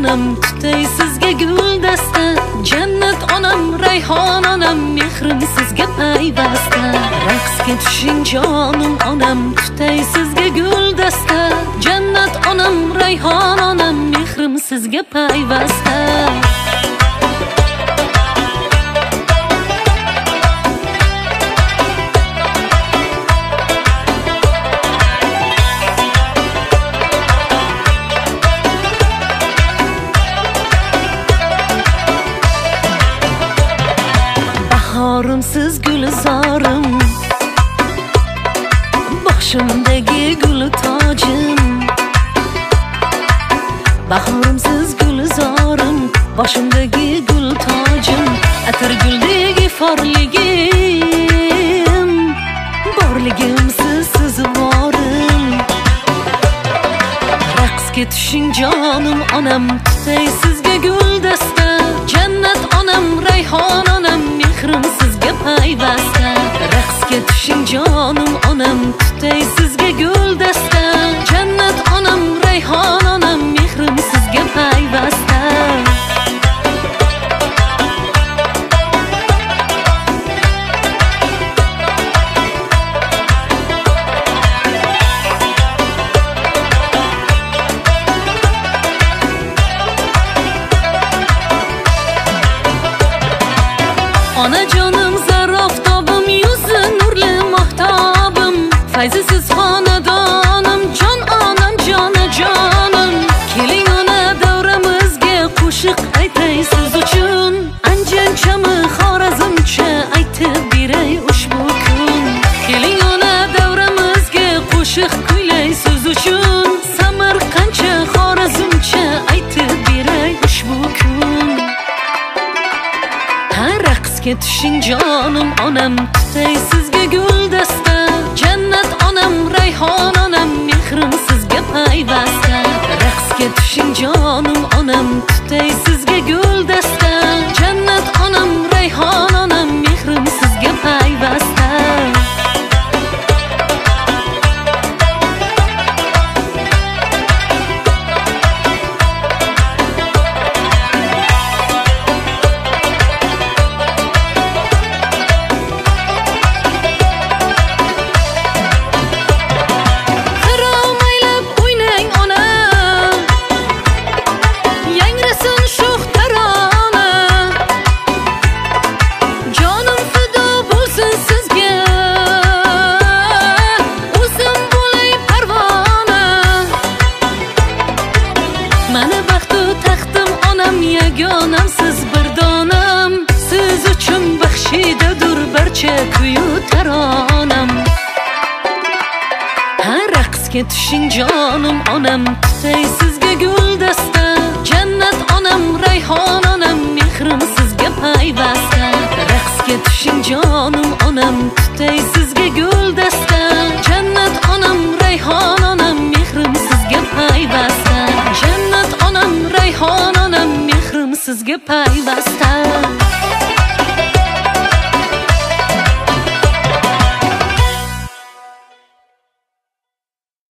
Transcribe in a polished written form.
onam tutay sizga guldasta, jannat onam rayhon onam mehrim sizga payvasta. Raqsga tushing jonim onam tutay sizga guldasta, jannat onam rayhon onam mehrim sizga payvasta. Bahorim siz gulzorim, boshimdagi gul tojim. Bahorim siz gulzorim, boshimdagi gul tojim. Atir guldek iforligim, borligim siz borim. Raqsga tushing jonim onam tutay sizga guldasta, jannat onam rayhon onam mehrim sizga payvasta. Raqsga tushing jonim onam tutay sizga guldasta, jannat onam rayhon onam mehrim sizga payvasta. Onajonim zaroftobim, yuzi nurli mahtabim, fayzisiz xonadonim, jon onam jonajonim. Keling ona davramizga qo'shiq aytay siz uchun, anjanchami xorazmcha aytib beray ushbu kun. Keling ona davramizga qo'shiq kuylay siz uchun, samarqandcha xorazmcha aytib beray ushbu kun. Raqsga tushing jonim onam tutay sizga guldasta, jannat onam rayhon onam mehrim sizga payvasta. Raqsga tushing jonim onam tutay sizga guldasta, jannat onam rayhon onam mehrim sizga payvasta. Mani baxtu taxtim onam yagonam siz bir donam, siz uchun baxshidadur barcha kuyu taronam. Raqsga tushing jonim onam tutay sizga guldasta, jannat onam rayhon onam mehrim sizga payvasta. Raqsga tushing jonim onam tutay sizga guldasta, jannat onam rayhon onam mehrim sizga payvasta. Jannat onam rayhon onam mehrim sizga payvasta.